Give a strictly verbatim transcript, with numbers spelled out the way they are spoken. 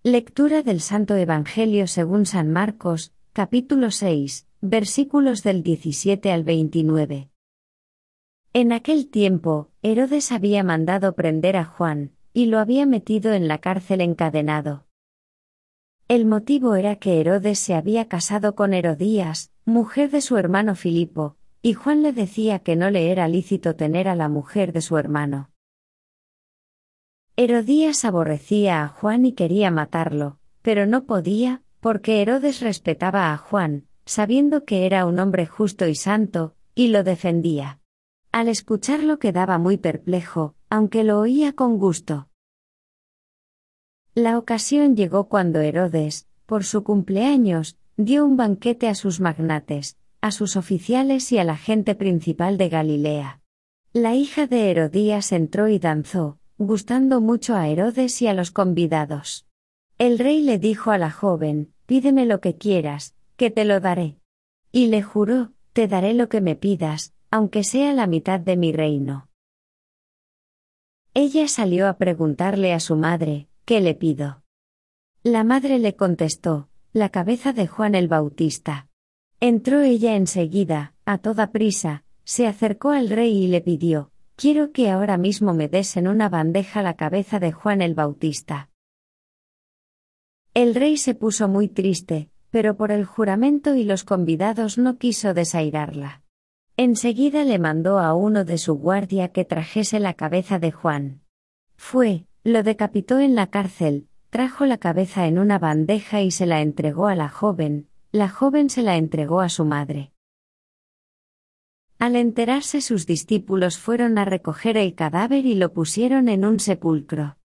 Lectura del Santo Evangelio según San Marcos, capítulo seis, versículos del diecisiete al veintinueve. En aquel tiempo, Herodes había mandado prender a Juan, y lo había metido en la cárcel encadenado. El motivo era que Herodes se había casado con Herodías, mujer de su hermano Filipo, y Juan le decía que no le era lícito tener a la mujer de su hermano. Herodías aborrecía a Juan y quería matarlo, pero no podía, porque Herodes respetaba a Juan, sabiendo que era un hombre justo y santo, y lo defendía. Al escucharlo quedaba muy perplejo, aunque lo oía con gusto. La ocasión llegó cuando Herodes, por su cumpleaños, dio un banquete a sus magnates, a sus oficiales y a la gente principal de Galilea. La hija de Herodías entró y danzó, gustando mucho a Herodes y a los convidados. El rey le dijo a la joven: «Pídeme lo que quieras, que te lo daré». Y le juró: «Te daré lo que me pidas, aunque sea la mitad de mi reino». Ella salió a preguntarle a su madre: «¿Qué le pido?». La madre le contestó: «La cabeza de Juan el Bautista». Entró ella enseguida, a toda prisa, se acercó al rey y le pidió: «Quiero que ahora mismo me des en una bandeja la cabeza de Juan el Bautista». El rey se puso muy triste, pero por el juramento y los convidados no quiso desairarla. Enseguida le mandó a uno de su guardia que trajese la cabeza de Juan. Fue, lo decapitó en la cárcel, trajo la cabeza en una bandeja y se la entregó a la joven, la joven se la entregó a su madre. Al enterarse sus discípulos fueron a recoger el cadáver y lo pusieron en un sepulcro.